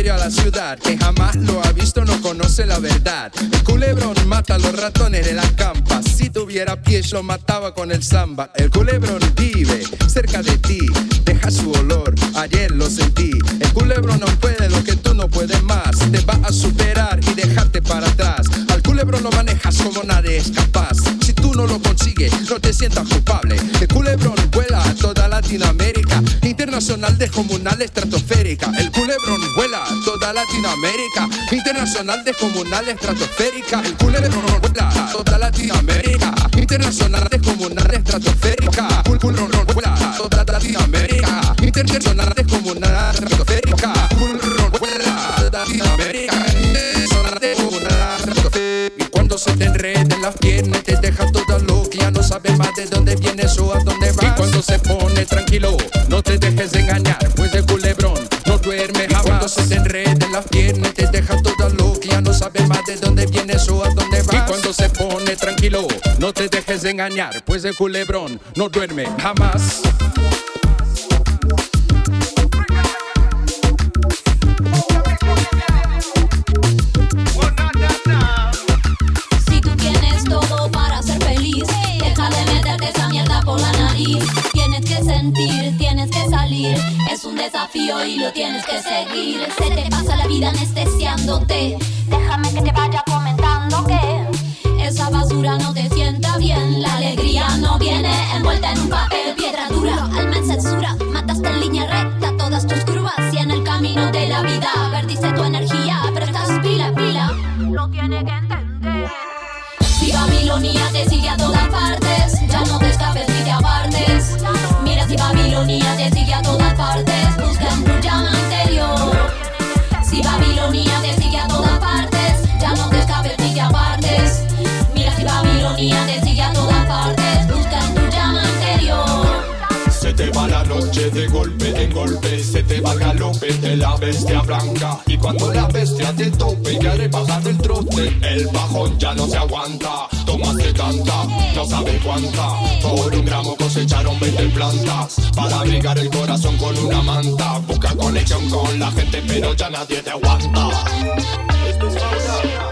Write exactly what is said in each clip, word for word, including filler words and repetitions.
barrio a la ciudad. Que jamás lo ha visto no conoce la verdad. El culebrón mata a los ratones de la campa. Si tuviera pies lo mataba con el samba. El culebrón vive cerca de ti, deja su olor, ayer lo sentí. El culebrón no puede lo que tú no puedes más. Te va a superar y dejarte para atrás. Al culebrón lo manejas como nadie es capaz. Si tú no lo consigues, no te sientas culpable. El culebrón vuela a toda Latinoamérica, internacional descomunal estratosférica. El culebrón vuela a toda Latinoamérica, internacional descomunal estratosférica. El culebrón vuela a toda Latinoamérica, internacional descomunal estratosférica. El culebrón vuela a toda Latinoamérica, internacional descomunal estratosférica. El culebrón vuela a toda Latinoamérica, internacional descomunal estratosférica. Y cuando se te enreden las piernas te deja toda loca, ya no sabes más de dónde vienes o a dónde vas. Y cuando se pone tranquilo, no te dejes engañar, pues el culebrón no duerme jamás. Y cuando se te enreden las piernas te deja toda loca, ya no sabes más de dónde vienes o a dónde vas. Y cuando se pone tranquilo, no te dejes engañar, pues el culebrón no duerme jamás. Si tú tienes todo para ser feliz, deja de meterte esa mierda por la nariz. Tienes que sentir, tienes que salir, es un desafío y lo tienes que seguir. Se te pasa la vida anestesiándote, déjame que te vaya comentando que esa basura no te sienta bien. La alegría no viene envuelta en un papel piedra dura. Alma en censura, mataste en línea recta todas tus curvas. Y en el camino de la vida perdiste tu energía, pero estás pila, pila, lo tiene que entender. Si Babilonia te sigue a todas partes, ya no te escapes ni te apartes. Mira si Babilonia te sigue a todas partes, busca en tu llama anterior. Si Babilonia te sigue a todas partes, ya no te escapes ni te apartes. Mira si Babilonia te sigue a todas partes, busca en tu llama anterior. Se te va la noche de golpe en golpe, se te va el galope de la bestia blanca. Y cuando la bestia te tope y quiere bajar del trote, el bajón ya no se aguanta. Tomaste tanta, no sabes cuánta. Por un gramo cosecharon veinte plantas para abrigar el corazón con una manta. Busca conexión con la gente pero ya nadie te aguanta. Esto es fauna.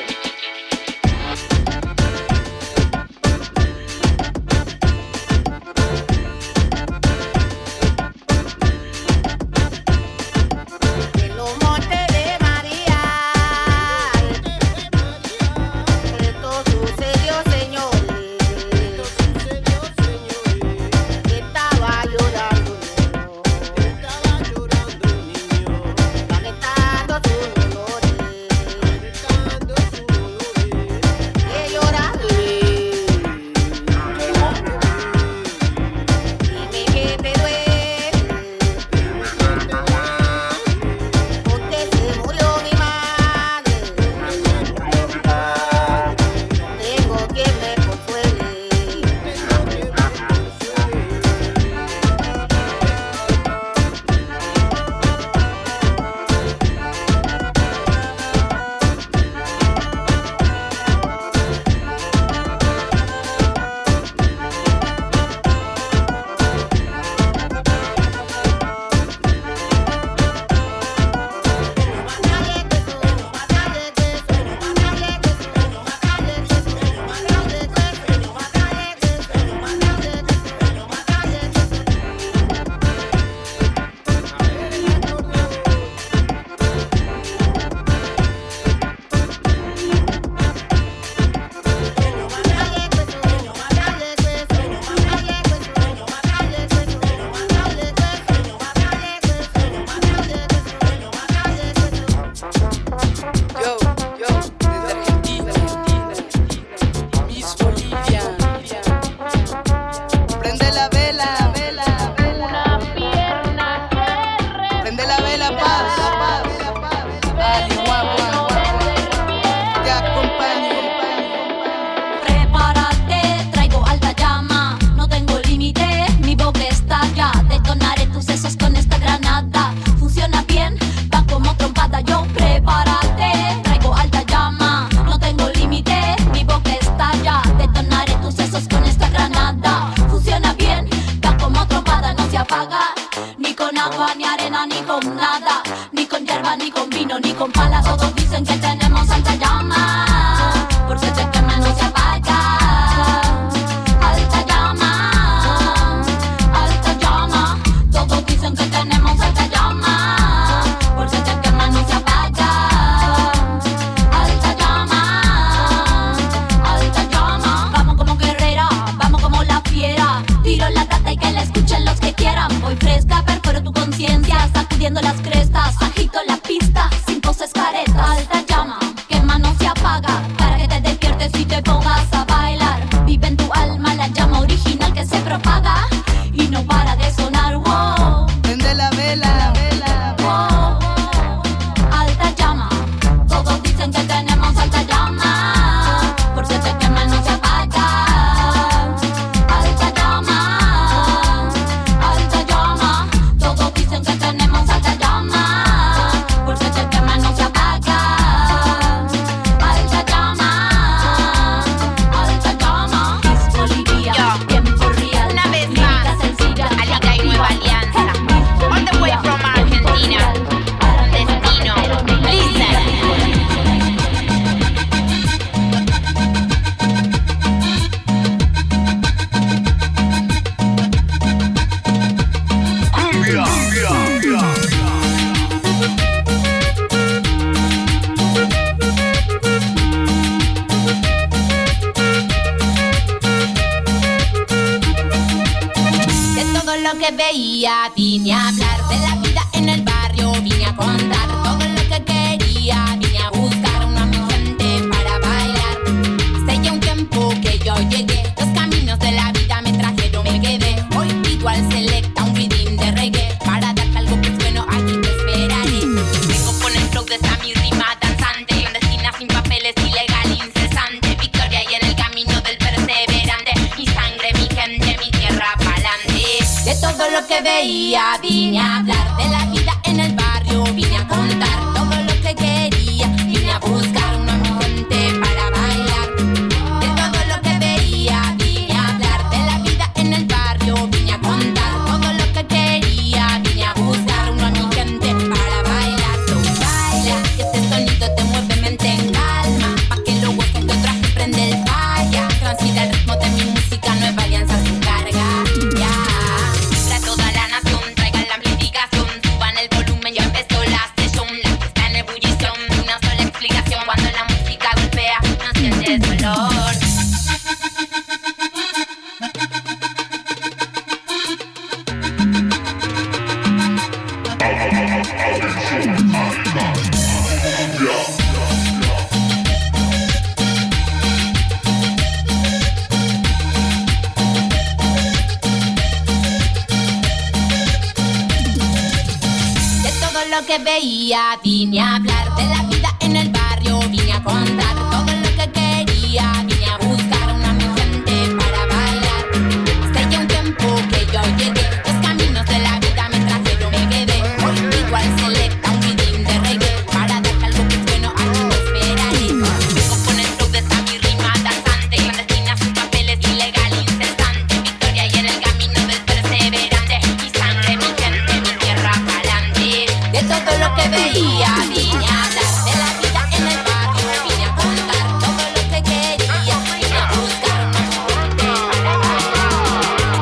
que veía, vine a hablar de la vida en el barrio, vine a contar todo lo que quería, vine a buscar una mi gente para bailar. Hace ya un tiempo que yo llegué, los caminos de la vida me trajeron, me quedé. Hoy pido al Selecta un rhythm de reggae, para darte algo que es bueno, aquí te esperaré. Vengo con el flow de esta mi rima danzante, clandestina sin papeles, ilegal, incesante. Victoria y en el camino del perseverante, mi sangre, mi gente, mi tierra pa'lante. De todo lo que veía, vine a hablar de la vida en el barrio, vine a contar todo lo que quería, vine a buscar una mi gente para bailar. De todo lo que veía, vine a hablar de la vida en el barrio, vine a contar todo lo que quería, vine a buscar una mi gente para bailar. Tú baila, que este sonido te mueve mente en calma, pa' que veía, vine a hablar de la vida en el barrio, vine a contar todo lo que quería, vine a buscar una mi gente para bailar. Hace ya un tiempo que yo llegué, los caminos de la vida me trajeron, me quedé. Hoy igual selecta un ritmo de reggae, para darte algo que es bueno, aquí te esperaré. Vengo con el flow de esta mi rima danzante, clandestina sin papeles, ilegal, incesante. Victoria y en el camino del perseverante, mi sangre, mi gente, mi tierra pa'lante. De todo lo que veía, vine a hablar de la vida en el barrio, vine a contar todo lo que quería, vine a buscar una gente para bailar.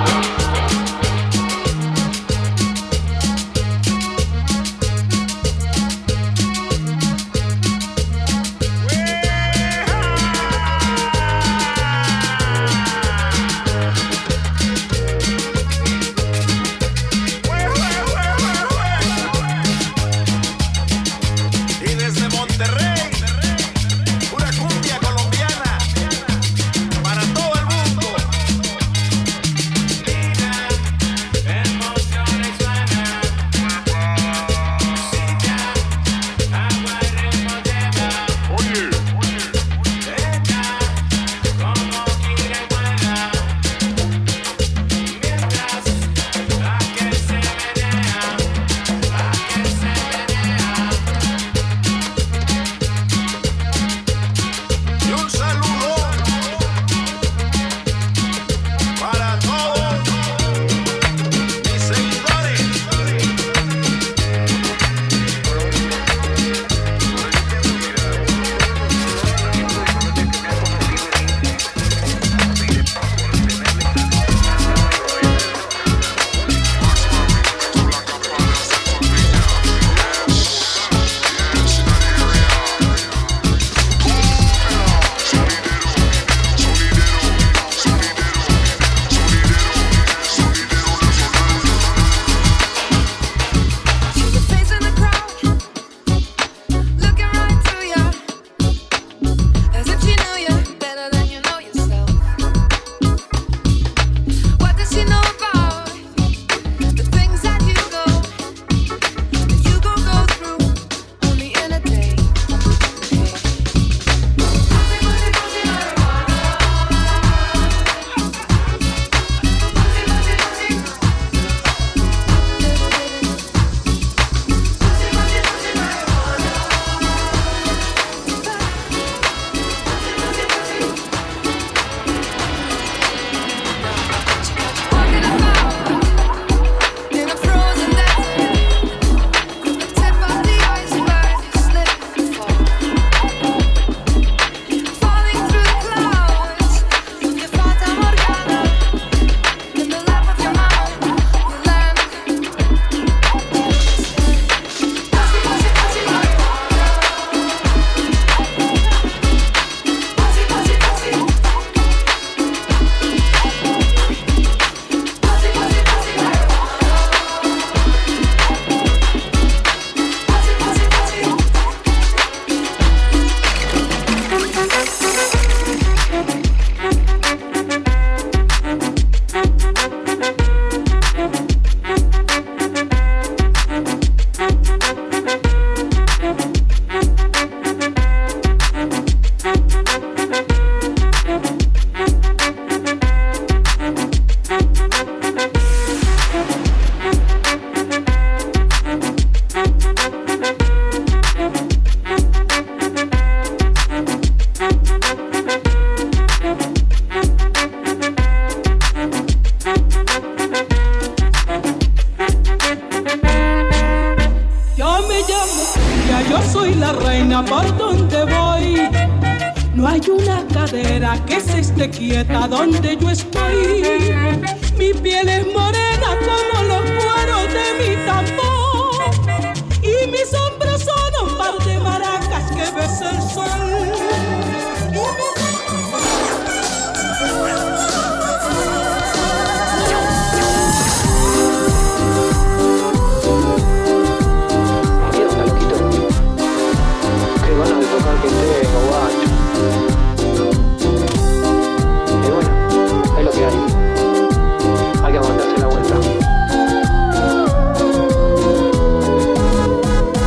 Y desde Monterrey, una cumbia colombiana para todo el mundo. Mira, emociones suenan, música, agua y ritmo llena. Oye, venga, como gira y vuela, mientras la que se menea, la que se menea. Y un saludo para todos mis seguidores. Your face in the crowd, looking right through you, as if she knew you better than you know yourself. What does she know about the things that you go, that you go go through only in a day? Walking about in a frozen desert, from the tip of the iceberg, you slip and fall, falling through the clouds from your Fata Morgana. In the lap of your mind, you land. Yo me llamo Cumbia, yo soy la reina por donde voy. No hay una cadera que se esté quieta donde yo estoy. Mi piel es morena como los cueros de mi tambor, y mis hombros son un par de maracas que besa el sol. Y mis ¿Qué onda, loquito? Qué ganas de tocar que tengo, guacho. Y bueno, es lo que hay. Hay que aguantarse la vuelta.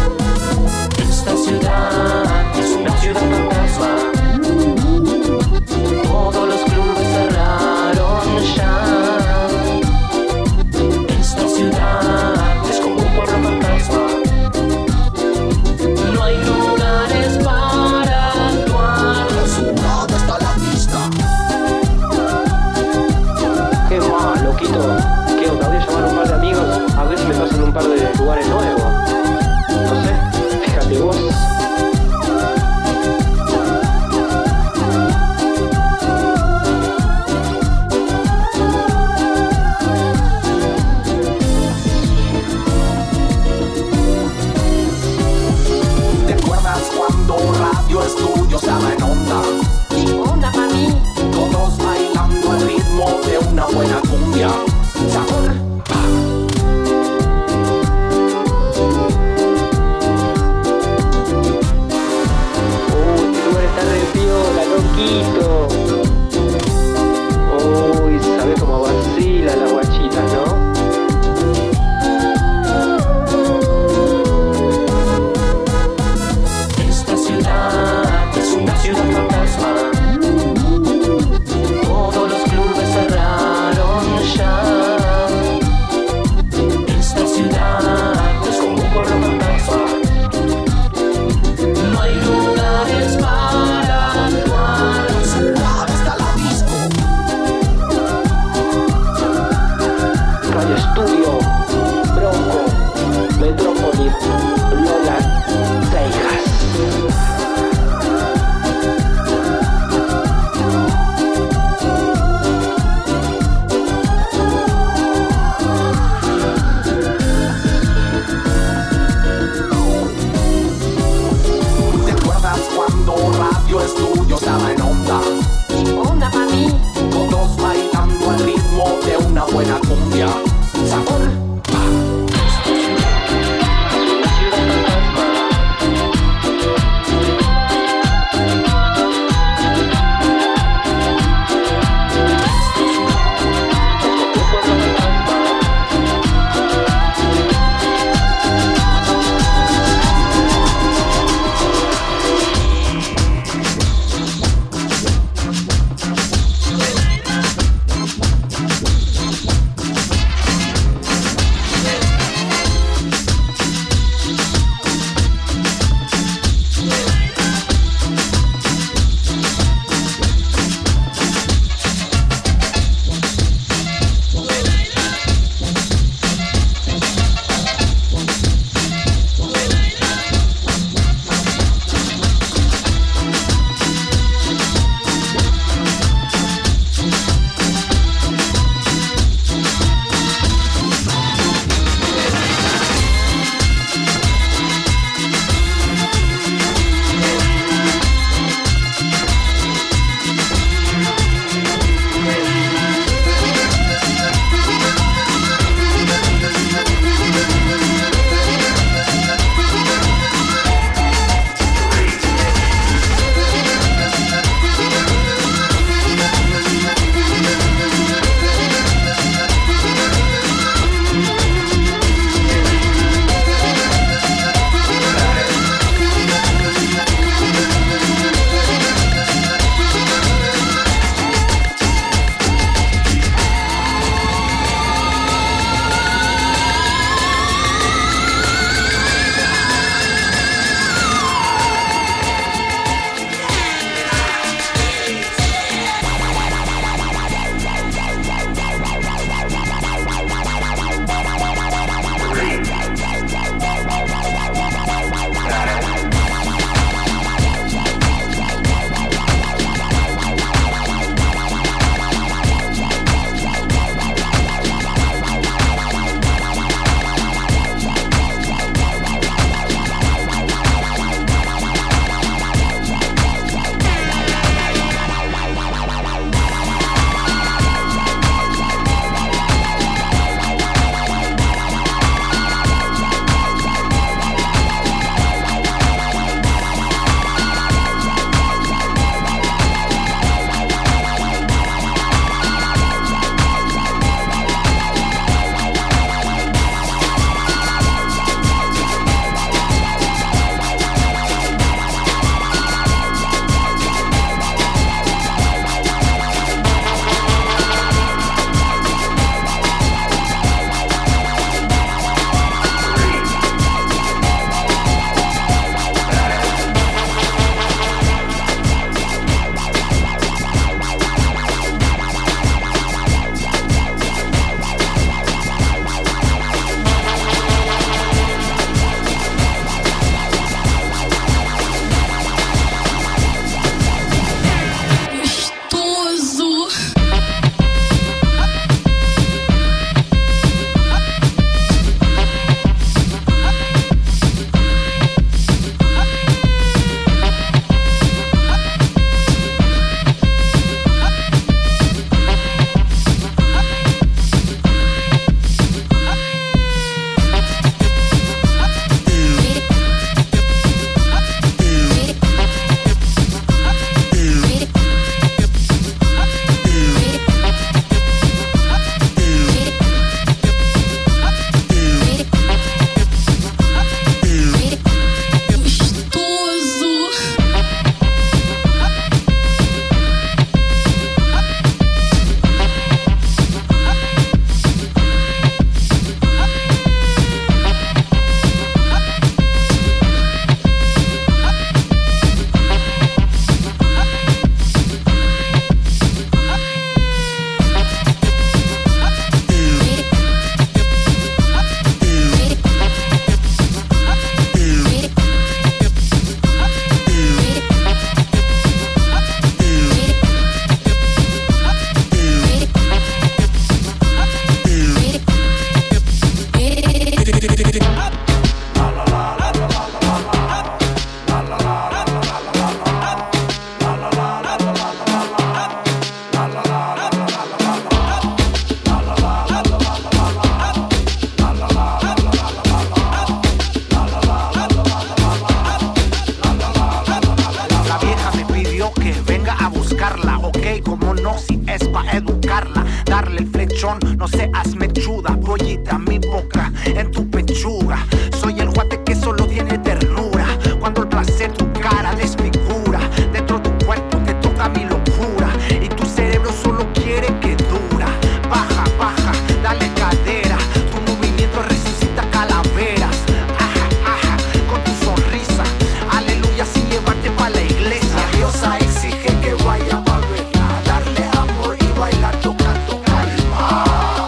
buscarla, ok, como no, si es pa' educarla. Darle el flechón, no seas mechuda, pollita, mi boca en tu pechuga. Soy el guate que solo tiene ternura, cuando el placer tu cara desfigura. Dentro de tu cuerpo te toca mi locura, y tu cerebro solo quiere que dura. Baja, baja, dale cadera, tu movimiento resucita calaveras. Ajá, ajá, con tu sonrisa, aleluya, sin llevarte pa' la iglesia. La diosa exige que vaya pa' verla, darle amor y bailar tocando calma.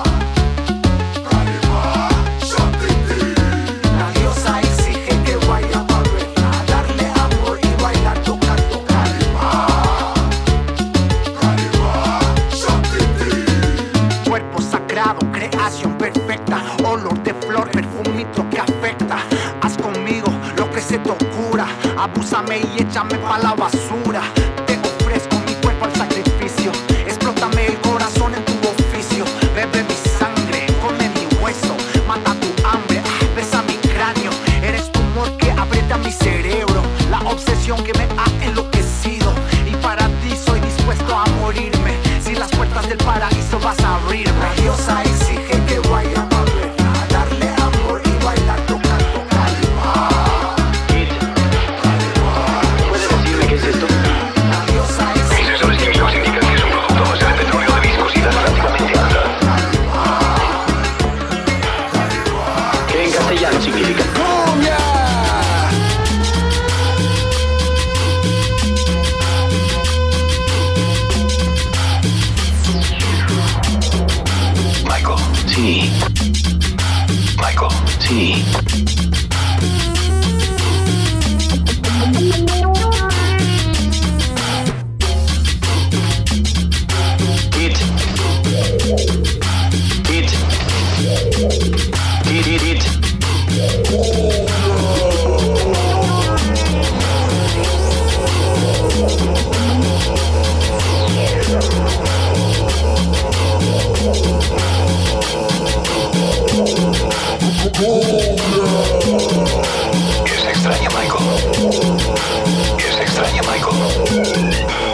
Calma, Shantiti. La diosa exige que vaya pa' verla, darle amor y bailar tocando calma. Calma, Shantiti. Cuerpo sagrado, creación perfecta, olor de flor, perfumito que afecta. Haz conmigo lo que se te ocurra, abúsame y échame pa' la basura. Te ofrezco mi cuerpo al sacrificio, explótame el corazón en tu oficio. Bebe mi sangre, come mi hueso, mata tu hambre, ah, besa mi cráneo. Eres tu humor que aprieta mi cerebro, la obsesión que me ha enloquecido. Y para ti soy dispuesto a morirme, si las puertas del paraíso vas a abrirme. La diosa exige que vaya a verla, darle amor y bailar tocando calma. ¿Puedes decirme qué es esto? La diosa exige Mis sensores químicos indican que es un producto a base de petróleo de viscosidad prácticamente nula. ¿Qué en castellano significa? Michael T. Michael T. Hit. Hit. Hit, hit, hit. Es extraña, Michael. Es extraña, Michael.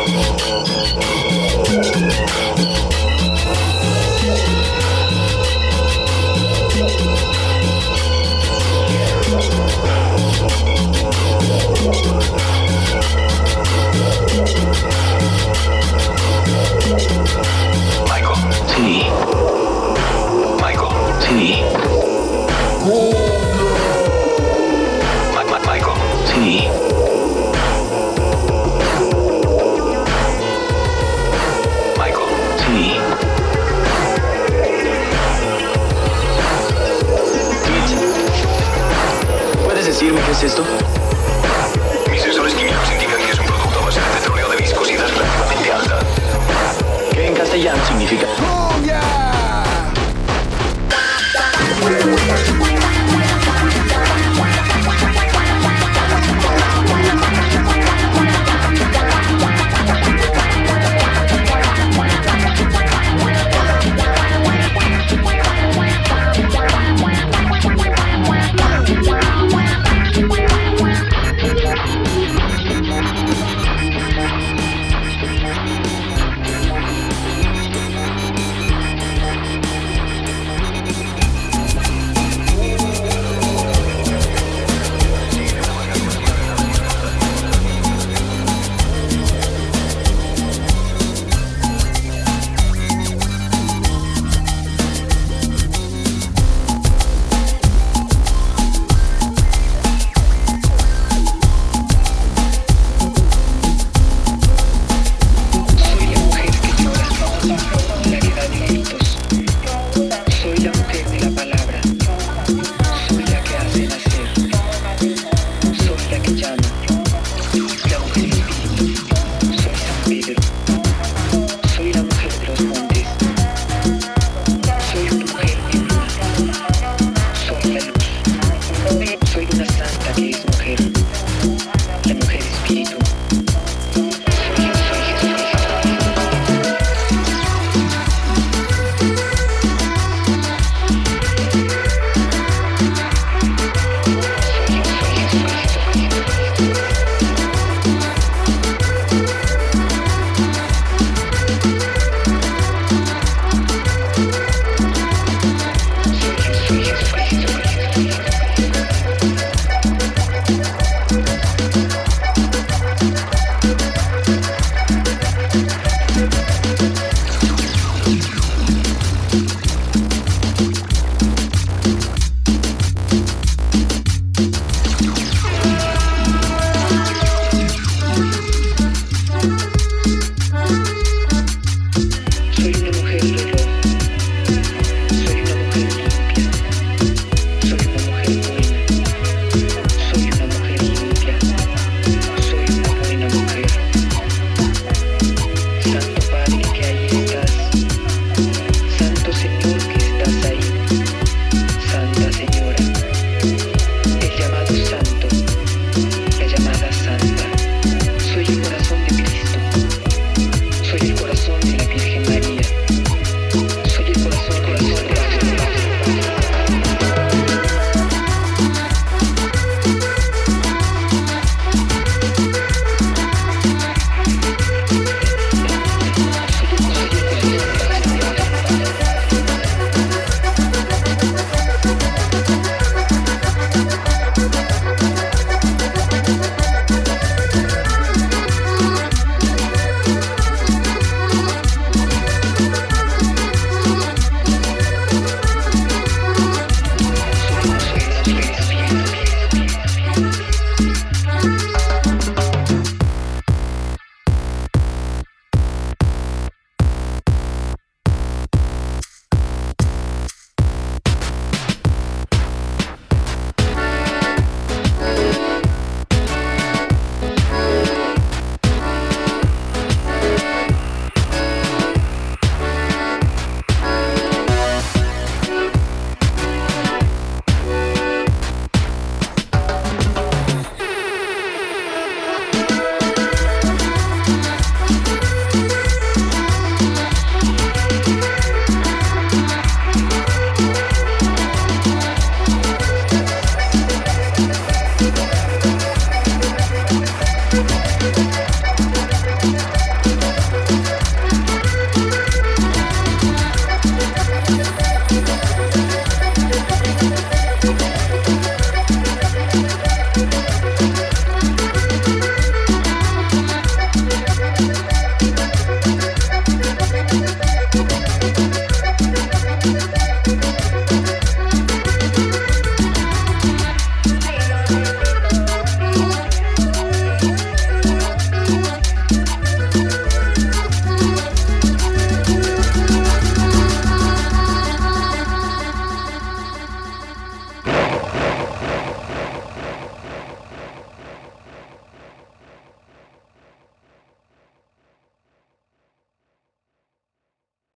Michael T. Michael T. Ma- Ma- Michael T. Michael T. ¿Puedes decirme qué es esto?